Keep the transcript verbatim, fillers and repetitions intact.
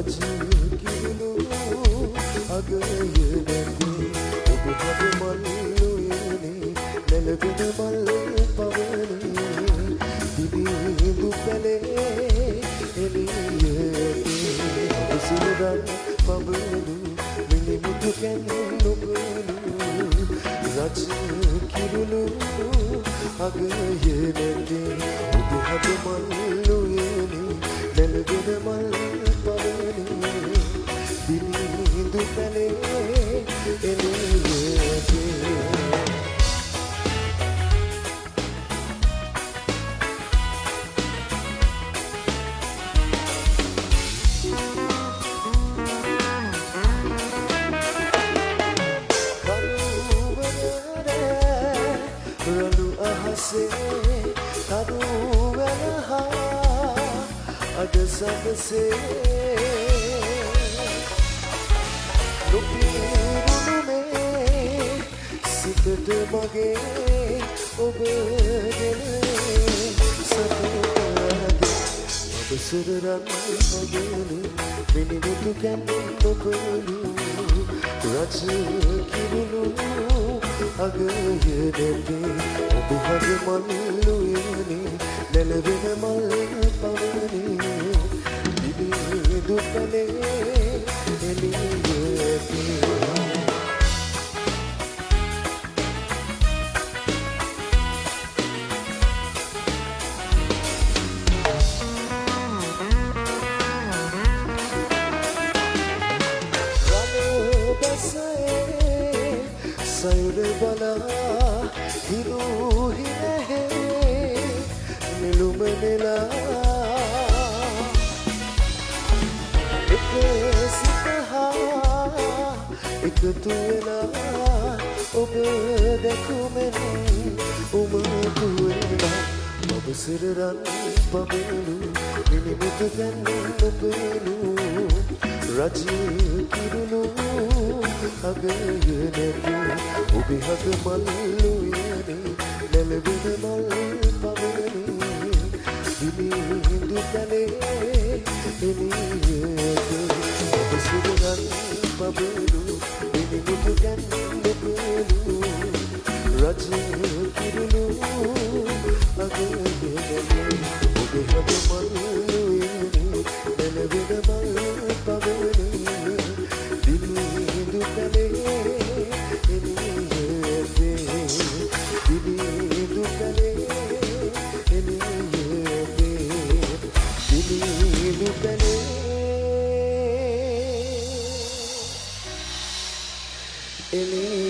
රජ කිරුණු අගය නැති ඔබ හද මල් උයනේ නැලගෙන මල් පවනේ දිවි දුකලේ එළියේ ඔබ සිරන් පබලු මිනිමුතු කැන්නු රජ කිරුණු අගය නැති ඔබ හද මල් උයනේ නැලගෙන මල් පවනේ දිවි දුකලේ එළියේ Adasabase Lupirudu me Sitat mage Obadene Satade Abasuraran magelu Minimutu kanu nopelu Raj kirunu Agaye nete Obihage malu yene Nelevene mal pavane දුකලේ එළියේ රණේ බසයේ සයුර බලා හිරු හිනේ නිලුම නෙලා එකතු වෙලා ඔබ දැකුමෙන් උමතු වෙලා ඔබ සිරරන් පබලු මිනිමුතු ගන්න ඔබලු රජ කිරුණු අගය නැති ඔබ හද මල්ලු යනේ නැලවෙන මල් පවනේ දිවි දුකලේ එළියේ ඔබ සිරරන් පබලු මිනිමුතු ගන්න ඔබලු රජ කිරුණු අගය නැති ඔබ හද මල්ලු යනේ නැලවෙන මල් පවනේ දිවි දුකලේ එළියේ දිවි දුකලේ එළියේ දිවි දුකලේ එළියේ